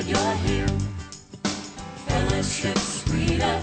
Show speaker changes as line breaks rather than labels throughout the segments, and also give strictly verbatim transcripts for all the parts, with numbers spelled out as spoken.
you're here. Fellowship sweeter,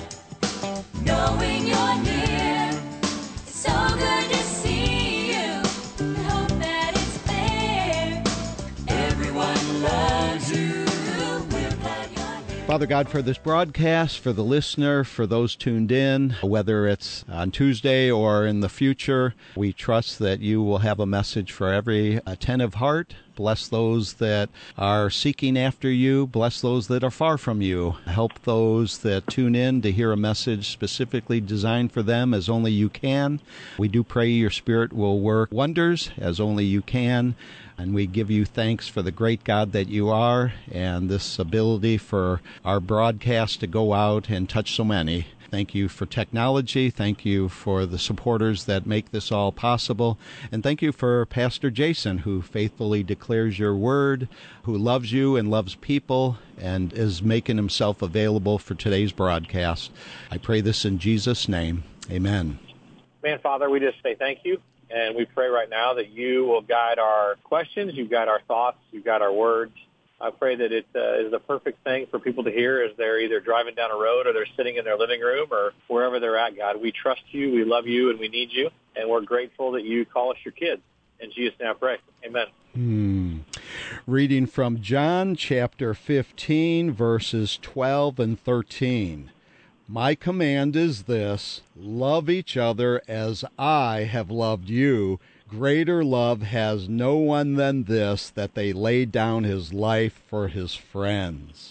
knowing you're near. It's so good to see you. I hope that it's clear. Everyone loves you. We're glad you're here.
Father God, for this broadcast, for the listener, for those tuned in, whether it's on Tuesday or in the future, we trust that you will have a message for every attentive heart. Bless those that are seeking after you. Bless those that are far from you. Help those that tune in to hear a message specifically designed for them as only you can. We do pray your Spirit will work wonders as only you can. And we give you thanks for the great God that you are and this ability for our broadcast to go out and touch so many. Thank you for technology. Thank you for the supporters that make this all possible. And thank you for Pastor Jason, who faithfully declares your word, who loves you and loves people, and is making himself available for today's broadcast. I pray this in Jesus' name. Amen.
Man, Father, we just say thank you. And we pray right now that you will guide our questions, you guide our thoughts, you guide our words. I pray that it uh, is the perfect thing for people to hear as they're either driving down a road or they're sitting in their living room or wherever they're at, God. We trust you, we love you, and we need you, and we're grateful that you call us your kids. In Jesus' name I pray. Amen.
Hmm. Reading from John chapter fifteen, verses twelve and thirteen. My command is this, love each other as I have loved you. Greater love has no one than this, that they lay down his life for his friends.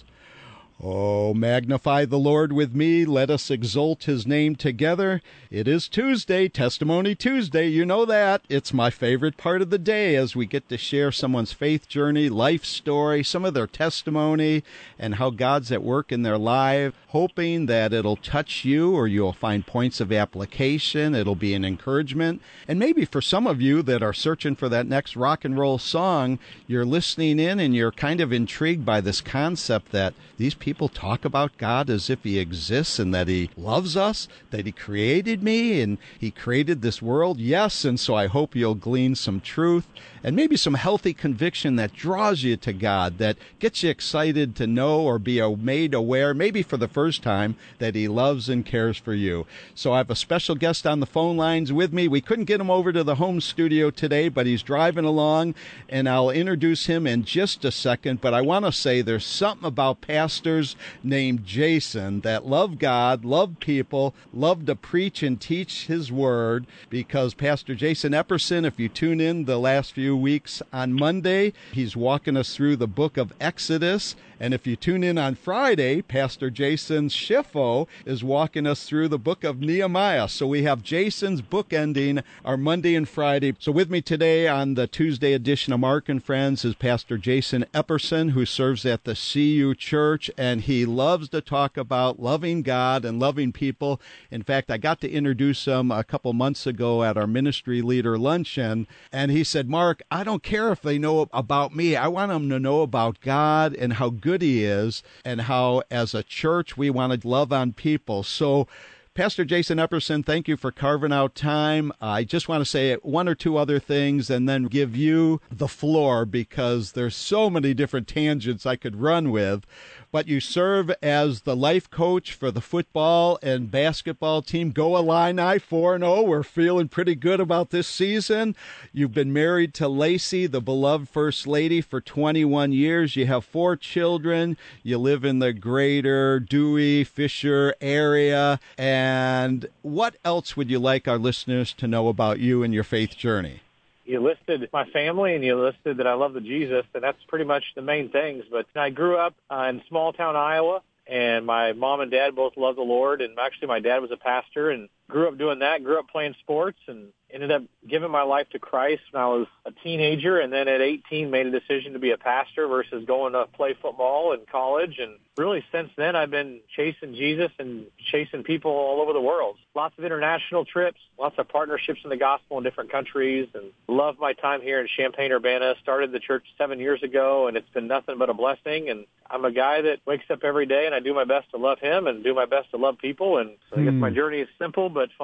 Oh, magnify the Lord with me. Let us exalt his name together. It is Tuesday, Testimony Tuesday. You know that. It's my favorite part of the day as we get to share someone's faith journey, life story, some of their testimony, and how God's at work in their life, hoping that it'll touch you or you'll find points of application. It'll be an encouragement. And maybe for some of you that are searching for that next rock and roll song, you're listening in and you're kind of intrigued by this concept that these people People talk about God as if he exists and that he loves us, that he created me and he created this world. Yes, and so I hope you'll glean some truth and maybe some healthy conviction that draws you to God, that gets you excited to know or be made aware, maybe for the first time, that he loves and cares for you. So I have a special guest on the phone lines with me. We couldn't get him over to the home studio today, but he's driving along, and I'll introduce him in just a second. But I want to say there's something about pastors named Jason that love God, love people, love to preach and teach his word, because Pastor Jason Epperson, if you tune in the last few weeks on Monday, he's walking us through the book of Exodus. And if you tune in on Friday, Pastor Jason Schiffo is walking us through the book of Nehemiah. So we have Jason's book ending our Monday and Friday. So with me today on the Tuesday edition of Mark and Friends is Pastor Jason Epperson, who serves at the C U Church, and he loves to talk about loving God and loving people. In fact, I got to introduce him a couple months ago at our ministry leader luncheon, and he said, Mark, I don't care if they know about me. I want them to know about God and how good he is, and how as a church we want to love on people. So Pastor Jason Epperson, thank you for carving out time. I just want to say one or two other things and then give you the floor, because there's so many different tangents I could run with. But you serve as the life coach for the football and basketball team. Go Illini, four and oh. We're feeling pretty good about this season. You've been married to Lacey, the beloved First Lady, for twenty-one years. You have four children. You live in the greater Dewey, Fisher area. And what else would you like our listeners to know about you and your faith journey?
You listed my family, and you listed that I love the Jesus, and that's pretty much the main things. But I grew up uh, in small-town Iowa, and my mom and dad both love the Lord, and actually my dad was a pastor, and grew up doing that, grew up playing sports, and ended up giving my life to Christ when I was a teenager, and then at eighteen made a decision to be a pastor versus going to play football in college. And really since then I've been chasing Jesus and chasing people all over the world. Lots of international trips, lots of partnerships in the gospel in different countries, and love my time here in Champaign-Urbana. Started the church seven years ago, and it's been nothing but a blessing. And I'm a guy that wakes up every day, and I do my best to love him and do my best to love people. And so I guess my journey is simple but fun.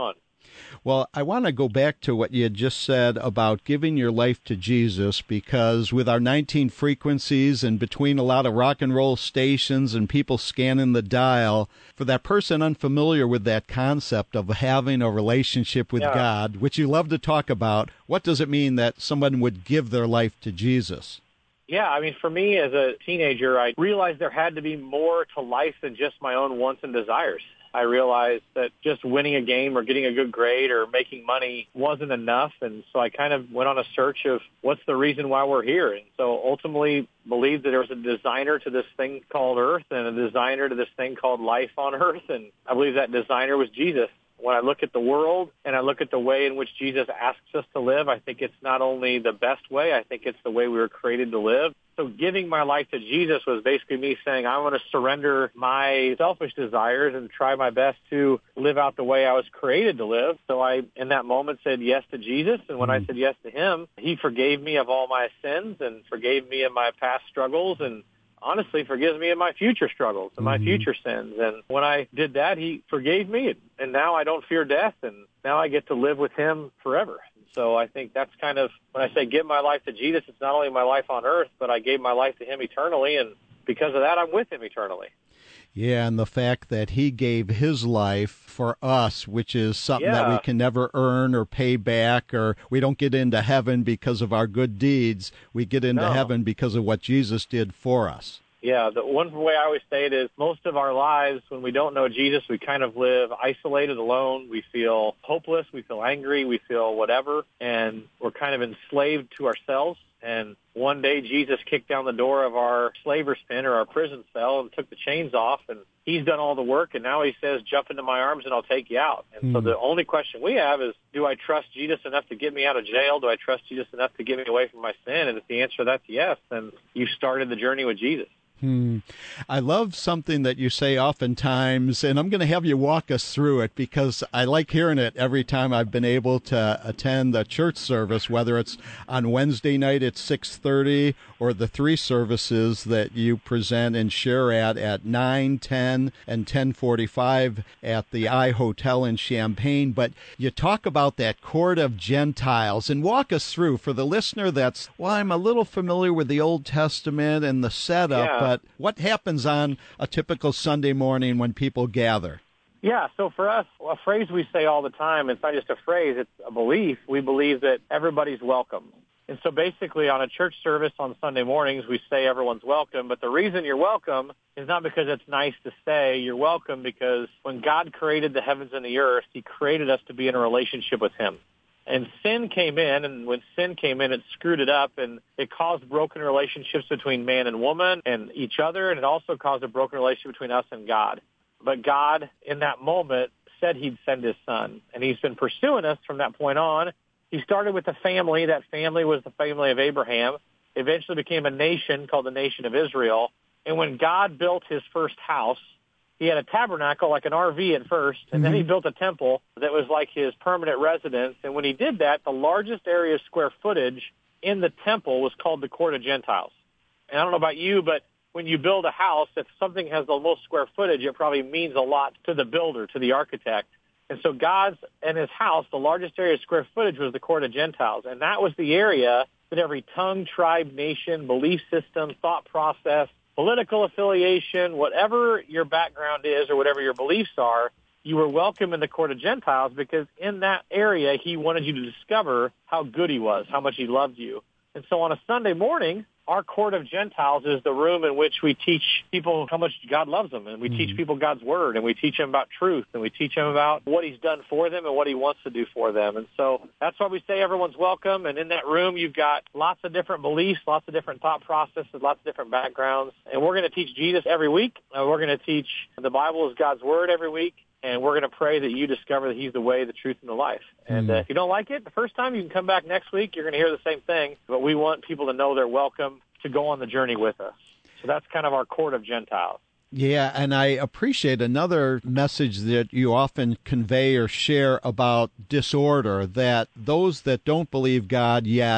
Well, I want to go back to what you had just said about giving your life to Jesus, because with our nineteen frequencies and between a lot of rock and roll stations and people scanning the dial, for that person unfamiliar with that concept of having a relationship with
Yeah.
God, which you love to talk about, what does it mean that someone would give their life to Jesus?
Yeah, I mean, for me as a teenager, I realized there had to be more to life than just my own wants and desires. I realized that just winning a game or getting a good grade or making money wasn't enough. And so I kind of went on a search of what's the reason why we're here. And so ultimately believed that there was a designer to this thing called Earth and a designer to this thing called life on Earth. And I believe that designer was Jesus. When I look at the world and I look at the way in which Jesus asks us to live, I think it's not only the best way, I think it's the way we were created to live. So giving my life to Jesus was basically me saying, I want to surrender my selfish desires and try my best to live out the way I was created to live. So I, in that moment, said yes to Jesus. And when I said yes to him, he forgave me of all my sins and forgave me of my past struggles and honestly forgives me of my future struggles and my
Mhm.
future sins. And when I did that, he forgave me. And now I don't fear death. And now I get to live with him forever. So I think that's kind of, when I say give my life to Jesus, it's not only my life on earth, but I gave my life to him eternally. And because of that, I'm with him eternally.
Yeah, and the fact that he gave his life for us, which is something that
Yeah.
we can never earn or pay back, or we don't get into heaven because of our good deeds. We get into
No.
heaven because of what Jesus did for us.
Yeah, the one way I always say it is most of our lives, when we don't know Jesus, we kind of live isolated, alone. We feel hopeless. We feel angry. We feel whatever. And we're kind of enslaved to ourselves. And one day Jesus kicked down the door of our slaver's pen or our prison cell and took the chains off. And he's done all the work. And now he says, jump into my arms and I'll take you out. And so
Hmm.
the only question we have is, do I trust Jesus enough to get me out of jail? Do I trust Jesus enough to get me away from my sin? And if the answer to that's yes, then you've started the journey with Jesus.
Hmm. I love something that you say oftentimes, and I'm going to have you walk us through it because I like hearing it every time I've been able to attend a church service, whether it's on Wednesday night at six thirty or the three services that you present and share at at nine, ten, and ten forty-five at the I Hotel in Champaign. But you talk about that court of Gentiles, and walk us through for the listener that's, well, I'm a little familiar with the Old Testament and the setup,
Yeah.
but what happens on a typical Sunday morning when people gather?
Yeah, so for us, a phrase we say all the time, it's not just a phrase, it's a belief. We believe that everybody's welcome. And so basically on a church service on Sunday mornings, we say everyone's welcome. But the reason you're welcome is not because it's nice to say you're welcome, because when God created the heavens and the earth, he created us to be in a relationship with him. And sin came in, and when sin came in, it screwed it up, and it caused broken relationships between man and woman and each other, and it also caused a broken relationship between us and God. But God, in that moment, said he'd send his son, and he's been pursuing us from that point on. He started with a family. That family was the family of Abraham. Eventually became a nation called the nation of Israel. And when God built his first house, he had a tabernacle, like an R V at first, and then he built a temple that was like his permanent residence. And when he did that, the largest area of square footage in the temple was called the Court of Gentiles. And I don't know about you, but when you build a house, if something has the most square footage, it probably means a lot to the builder, to the architect. And so God's and his house, the largest area of square footage was the Court of Gentiles. And that was the area that every tongue, tribe, nation, belief system, thought process, political affiliation, whatever your background is or whatever your beliefs are, you were welcome in the Court of Gentiles, because in that area he wanted you to discover how good he was, how much he loved you. And so on a Sunday morning, our Court of Gentiles is the room in which we teach people how much God loves them, and we mm-hmm. teach people God's word, and we teach them about truth, and we teach them about what he's done for them and what he wants to do for them. And so that's why we say everyone's welcome. And in that room, you've got lots of different beliefs, lots of different thought processes, lots of different backgrounds. And we're going to teach Jesus every week. And we're going to teach the Bible is God's word every week. And we're going to pray that you discover that he's the way, the truth, and the life. And uh, if you don't like it the first time, you can come back next week. You're going to hear the same thing. But we want people to know they're welcome to go on the journey with us. So that's kind of our Court of Gentiles.
Yeah, and I appreciate another message that you often convey or share about disorder, that those that don't believe God yet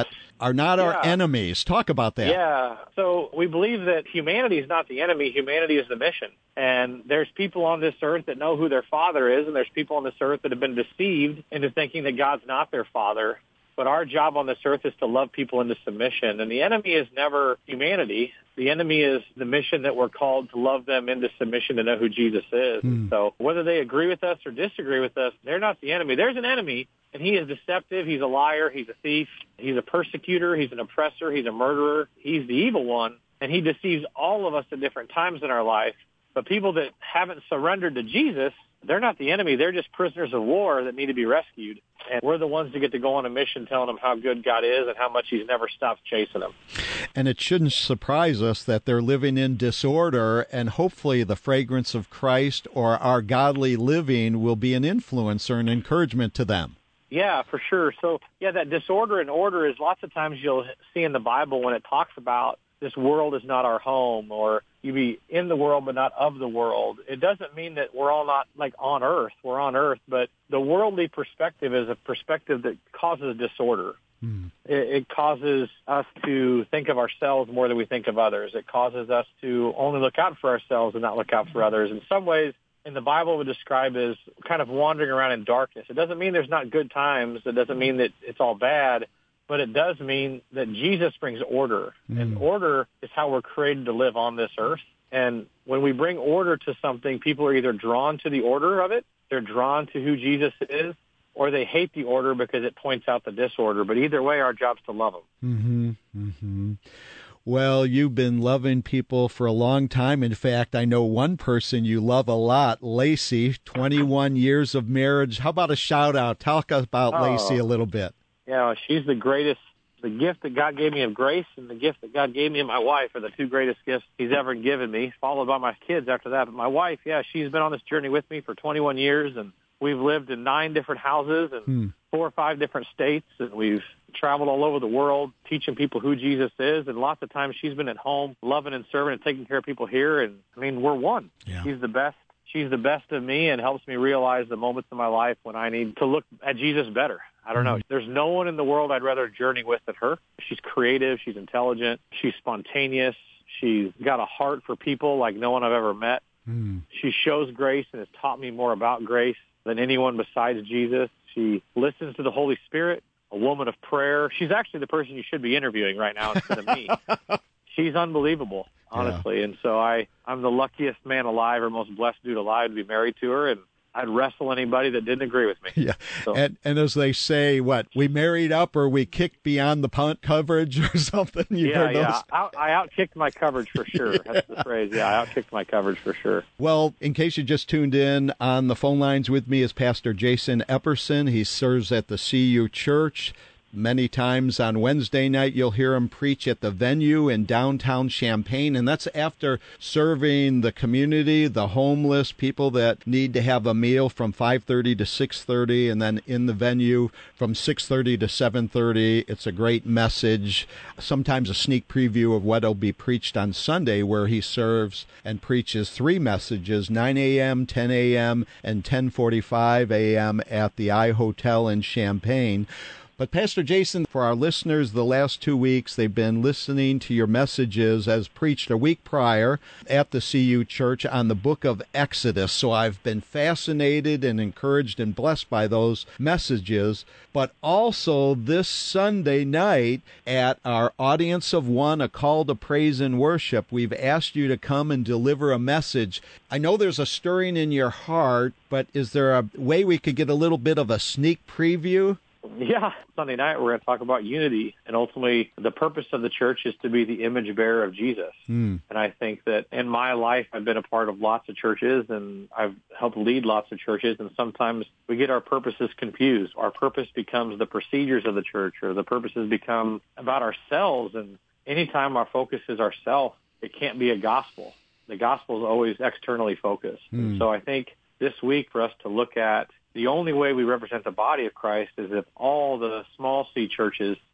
are not our
Yeah.
enemies. Talk about that.
Yeah. So we believe that humanity is not the enemy. Humanity is the mission. And there's people on this earth that know who their father is, and there's people on this earth that have been deceived into thinking that God's not their father. But our job on this earth is to love people into submission. And the enemy is never humanity. The enemy is the mission that we're called to love them into submission to know who Jesus is.
Hmm.
So whether they agree with us or disagree with us, they're not the enemy. There's an enemy, and he is deceptive. He's a liar. He's a thief. He's a persecutor. He's an oppressor. He's a murderer. He's the evil one, and he deceives all of us at different times in our life. But people that haven't surrendered to Jesus, they're not the enemy. They're just prisoners of war that need to be rescued. And we're the ones that get to go on a mission telling them how good God is and how much he's never stopped chasing them.
And it shouldn't surprise us that they're living in disorder, and hopefully the fragrance of Christ or our godly living will be an influence or an encouragement to them.
Yeah, for sure. So, yeah, that disorder and order is lots of times you'll see in the Bible when it talks about this world is not our home, or you be in the world but not of the world. It doesn't mean that we're all not like on earth. We're on earth, but the worldly perspective is a perspective that causes disorder.
Mm.
It, it causes us to think of ourselves more than we think of others. It causes us to only look out for ourselves and not look out for others. In some ways, in the Bible, would describe as kind of wandering around in darkness. It doesn't mean there's not good times. It doesn't mean that it's all bad. But it does mean that Jesus brings order.
Mm.
And order is how we're created to live on this earth. And when we bring order to something, people are either drawn to the order of it, they're drawn to who Jesus is, or they hate the order because it points out the disorder. But either way, our job's to love them.
Mm-hmm. Mm-hmm. Well, you've been loving people for a long time. In fact, I know one person you love a lot, Lacey, twenty-one years of marriage. How about a shout out? Talk about
Oh.
Lacey a little bit.
You know, she's the greatest. The gift that God gave me of grace and the gift that God gave me of my wife are the two greatest gifts he's ever given me, followed by my kids after that. But my wife, yeah, she's been on this journey with me for twenty-one years, and we've lived in nine different houses and
Hmm.
four or five different states, and we've traveled all over the world teaching people who Jesus is. And lots of times she's been at home loving and serving and taking care of people here. And, I mean, we're one.
Yeah.
She's the best. She's the best of me and helps me realize the moments in my life when I need to look at Jesus better. I don't know. There's no one in the world I'd rather journey with than her. She's creative. She's intelligent. She's spontaneous. She's got a heart for people like no one I've ever met.
Mm.
She shows grace and has taught me more about grace than anyone besides Jesus. She listens to the Holy Spirit, a woman of prayer. She's actually the person you should be interviewing right now instead of me. She's unbelievable, honestly. Yeah. And so I, I'm the luckiest man alive or most blessed dude alive to be married to her. And I'd wrestle anybody that didn't agree with me.
Yeah,
so.
and and as they say, what, we married up or we kicked beyond the punt coverage or something? You've
yeah,
heard those?
yeah. I, I outkicked my coverage for sure. yeah. That's the phrase. Yeah, I outkicked my coverage for sure.
Well, in case you just tuned in, on the phone lines with me is Pastor Jason Epperson. He serves at the C U Church. Many times on Wednesday night, you'll hear him preach at the Venue in downtown Champaign, and that's after serving the community, the homeless, people that need to have a meal from five thirty to six thirty, and then in the Venue from six thirty to seven thirty. It's a great message, sometimes a sneak preview of what will be preached on Sunday, where he serves and preaches three messages, nine a.m., ten a.m., and ten forty-five a.m. at the I Hotel in Champaign. But Pastor Jason, for our listeners, the last two weeks, they've been listening to your messages as preached a week prior at the C U Church on the book of Exodus. So I've been fascinated and encouraged and blessed by those messages. But also this Sunday night at our Audience of One, a call to praise and worship, we've asked you to come and deliver a message. I know there's a stirring in your heart, but is there a way we could get a little bit of a sneak preview?
Yeah, Sunday night we're going to talk about unity, and ultimately the purpose of the church is to be the image bearer of Jesus.
Mm.
And I think that in my life I've been a part of lots of churches, and I've helped lead lots of churches, and sometimes we get our purposes confused. Our purpose becomes the procedures of the church, or the purposes become about ourselves, and anytime our focus is ourself, it can't be a gospel. The gospel is always externally focused.
Mm.
And so I think this week for us to look at the only way we represent the body of Christ is if all the small C churches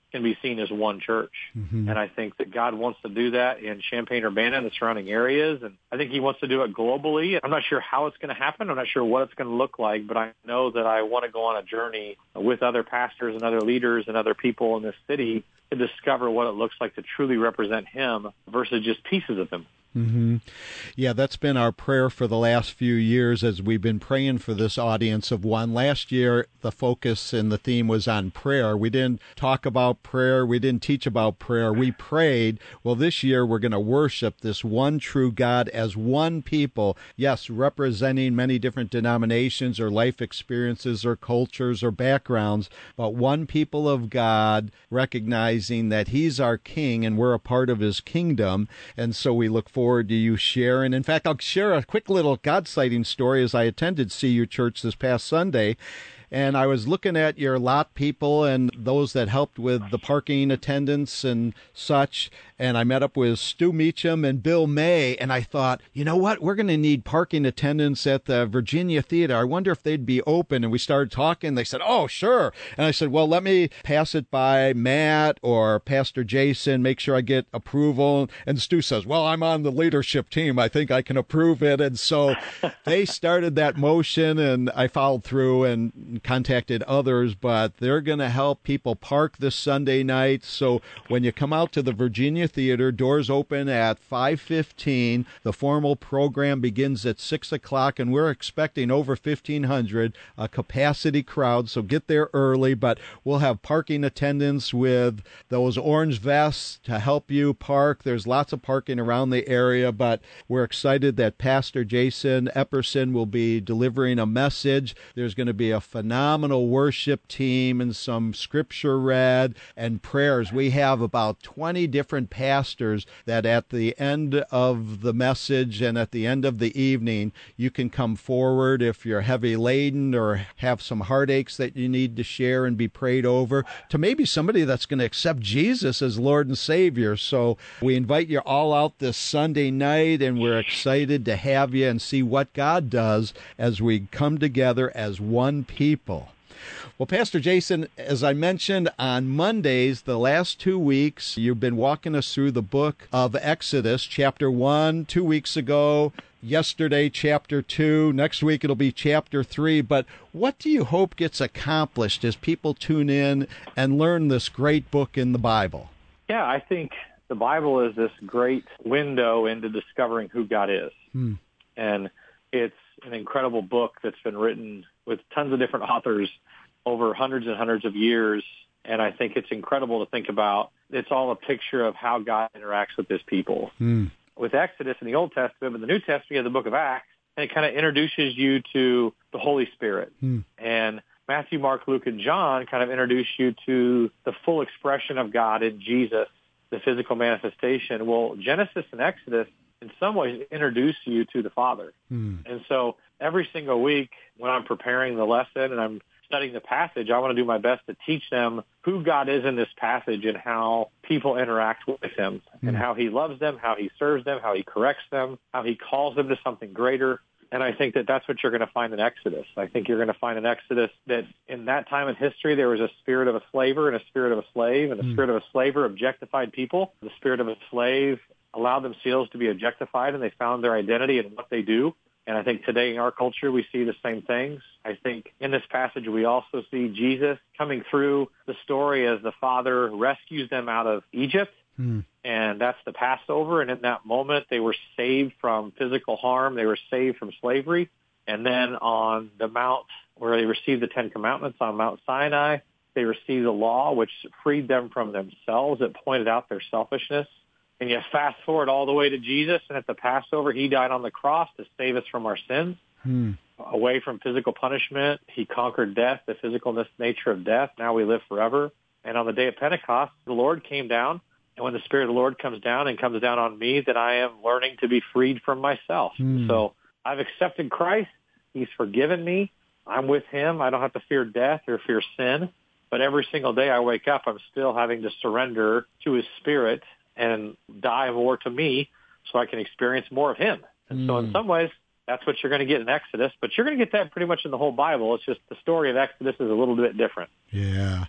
can be seen as one church.
Mm-hmm.
And I think that God wants to do that in Champaign-Urbana and the surrounding areas. And I think he wants to do it globally. I'm not sure how it's going to happen. I'm not sure what it's going to look like, but I know that I want to go on a journey with other pastors and other leaders and other people in this city to discover what it looks like to truly represent him versus just pieces of him.
Mm-hmm. Yeah, that's been our prayer for the last few years as we've been praying for this audience of one. Last year, the focus and the theme was on prayer. We didn't talk about prayer. We didn't teach about prayer. We prayed. Well, this year, we're going to worship this one true God as one people. Yes, representing many different denominations or life experiences or cultures or backgrounds, but one people of God, recognizing that he's our king and we're a part of his kingdom. And so we look forward forward to you sharing. In fact, I'll share a quick little God sighting story as I attended C U Church this past Sunday. And I was looking at your lot people and those that helped with the parking attendants and such. And I met up with Stu Meacham and Bill May. And I thought, you know what? We're going to need parking attendants at the Virginia Theater. I wonder if they'd be open. And we started talking. They said, oh, sure. And I said, well, let me pass it by Matt or Pastor Jason, make sure I get approval. And Stu says, well, I'm on the leadership team. I think I can approve it. And so they started that motion and I followed through and contacted others, but they're going to help people park this Sunday night. So when you come out to the Virginia Theater, doors open at five fifteen. The formal program begins at six o'clock, and we're expecting over fifteen hundred, a capacity crowd, so get there early. But we'll have parking attendants with those orange vests to help you park. There's lots of parking around the area, but we're excited that Pastor Jason Epperson will be delivering a message. There's going to be a phenomenal worship team and some scripture read and prayers. We have about twenty different pastors that at the end of the message and at the end of the evening, you can come forward if you're heavy laden or have some heartaches that you need to share and be prayed over, to maybe somebody that's going to accept Jesus as Lord and Savior. So we invite you all out this Sunday night, and we're excited to have you and see what God does as we come together as one people. Well, Pastor Jason, as I mentioned on Mondays, the last two weeks, you've been walking us through the book of Exodus, chapter one, two weeks ago, yesterday, chapter two, next week it'll be chapter three. But what do you hope gets accomplished as people tune in and learn this great book in the Bible?
Yeah, I think the Bible is this great window into discovering who God is.
Hmm.
And it's an incredible book that's been written with tons of different authors over hundreds and hundreds of years. And I think it's incredible to think about. It's all a picture of how God interacts with his people.
Mm.
With Exodus in the Old Testament, but the New Testament, you have the book of Acts, and it kind of introduces you to the Holy Spirit.
Mm.
And Matthew, Mark, Luke, and John kind of introduce you to the full expression of God in Jesus, the physical manifestation. Well, Genesis and Exodus, in some ways, introduce you to the Father.
Mm.
And so every single week when I'm preparing the lesson and I'm studying the passage, I want to do my best to teach them who God is in this passage and how people interact with him mm. and how he loves them, how he serves them, how he corrects them, how he calls them to something greater. And I think that that's what you're going to find in Exodus. I think you're going to find in Exodus that in that time in history, there was a spirit of a slaver and a spirit of a slave, and the mm. spirit of a slaver objectified people. The spirit of a slave allowed themselves to be objectified, and they found their identity in what they do. And I think today in our culture, we see the same things. I think in this passage, we also see Jesus coming through the story as the Father rescues them out of Egypt. Mm. And that's the Passover. And in that moment, they were saved from physical harm. They were saved from slavery. And then on the mount where they received the Ten Commandments on Mount Sinai, they received the law, which freed them from themselves. It pointed out their selfishness. And you fast forward all the way to Jesus, and at the Passover, he died on the cross to save us from our sins, hmm. away from physical punishment. He conquered death, the physical nature of death. Now we live forever. And on the day of Pentecost, the Lord came down, and when the Spirit of the Lord comes down and comes down on me, that I am learning to be freed from myself. Hmm. So I've accepted Christ. He's forgiven me. I'm with him. I don't have to fear death or fear sin. But every single day I wake up, I'm still having to surrender to his Spirit and die more to me so I can experience more of him. And mm. so in some ways, that's what you're going to get in Exodus, but you're going to get that pretty much in the whole Bible. It's just the story of Exodus is a little bit different.
Yeah.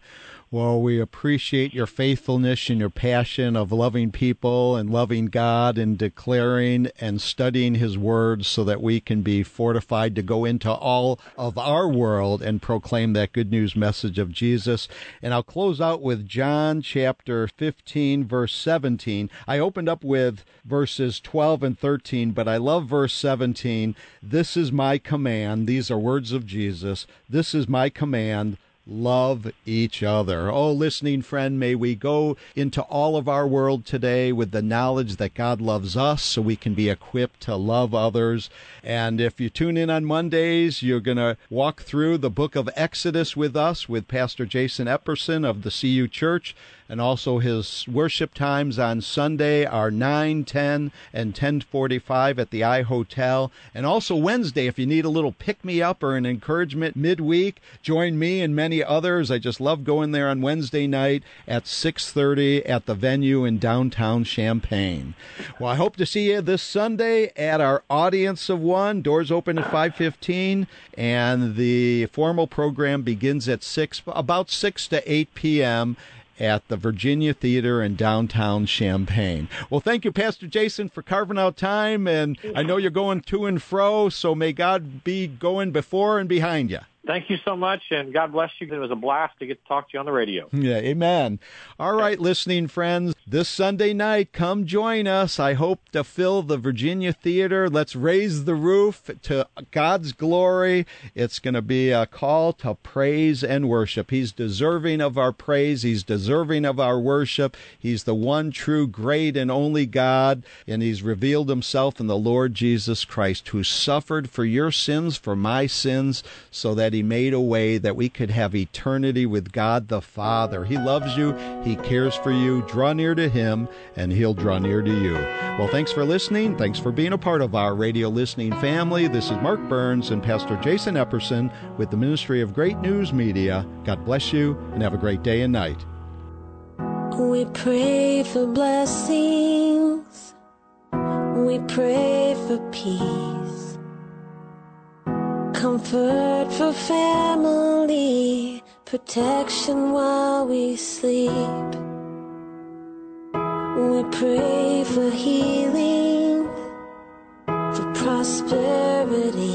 Well, we appreciate your faithfulness and your passion of loving people and loving God and declaring and studying His Word so that we can be fortified to go into all of our world and proclaim that good news message of Jesus. And I'll close out with John chapter fifteen, verse seventeen. I opened up with verses twelve and thirteen, but I love verse seventeen. This is my command. These are words of Jesus. This is my command. Love each other. Oh, listening friend, may we go into all of our world today with the knowledge that God loves us so we can be equipped to love others. And if you tune in on Mondays, you're going to walk through the book of Exodus with us with Pastor Jason Epperson of the C U Church. And also his worship times on Sunday are nine, ten, and ten forty-five at the I Hotel. And also Wednesday, if you need a little pick-me-up or an encouragement midweek, join me and many others. I just love going there on Wednesday night at six thirty at the venue in downtown Champaign. Well, I hope to see you this Sunday at our Audience of One. Doors open at five fifteen, and the formal program begins at six, about six to eight p.m., at the Virginia Theater in downtown Champaign. Well, thank you, Pastor Jason, for carving out time, and I know you're going to and fro, so may God be going before and behind you.
Thank you so much, and God bless you. It was a blast to get to talk to you on the radio.
Yeah, amen. All right, listening friends, this Sunday night, come join us. I hope to fill the Virginia Theater. Let's raise the roof to God's glory. It's going to be a call to praise and worship. He's deserving of our praise. He's deserving of our worship. He's the one true, great, and only God, and He's revealed Himself in the Lord Jesus Christ, who suffered for your sins, for my sins, so that He made a way that we could have eternity with God the Father. He loves you. He cares for you. Draw near to Him, and He'll draw near to you. Well, thanks for listening. Thanks for being a part of our radio listening family. This is Mark Burns and Pastor Jason Epperson with the Ministry of Great News Media. God bless you, and have a great day and night.
We pray for blessings. We pray for peace. Comfort for family, protection while we sleep. We pray for healing, for prosperity.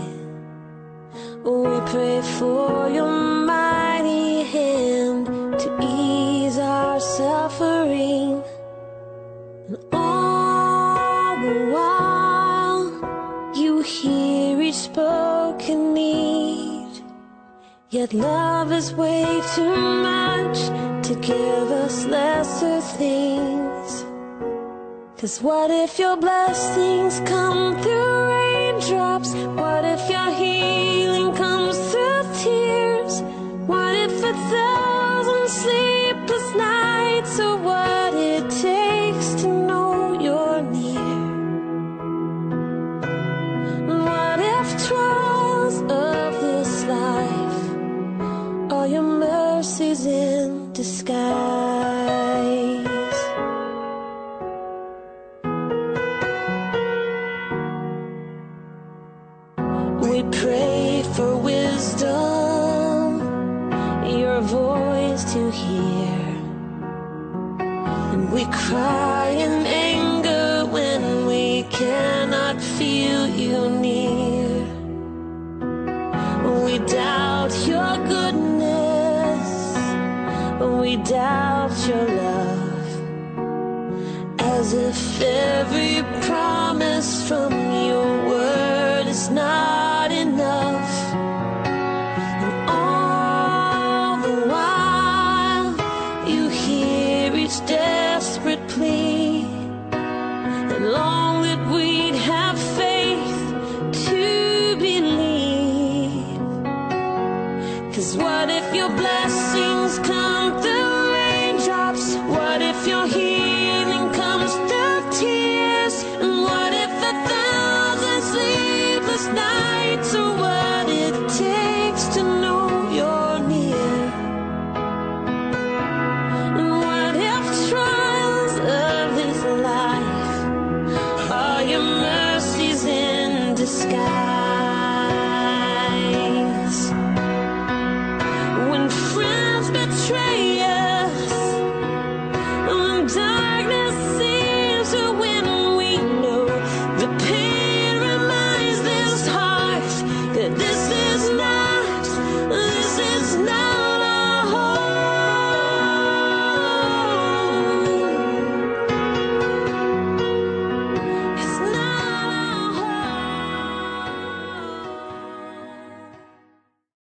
We pray for your mighty hand to ease our suffering. And all the while, you hear each spoken need. Yet love is way too much to give us lesser things. 'Cause what if your blessings come through raindrops? What if your healing comes through tears? What if a thousand sleepless nights are what it takes to know you're near? What if trials of this life are your mercies in disguise? We pray for wisdom, your voice to hear. And we cry in anger when we cannot feel you near. We doubt your goodness, we doubt your love, as if every promise from your word is not enough. And all the while, you hear each desperate plea, and long that we'd have faith to believe. 'Cause what if your blessings come through raindrops? What if your healing comes through tears? And what if a thousand sleepless nights are what it takes to know you're near? And what if trials of this life are your mercies in disguise?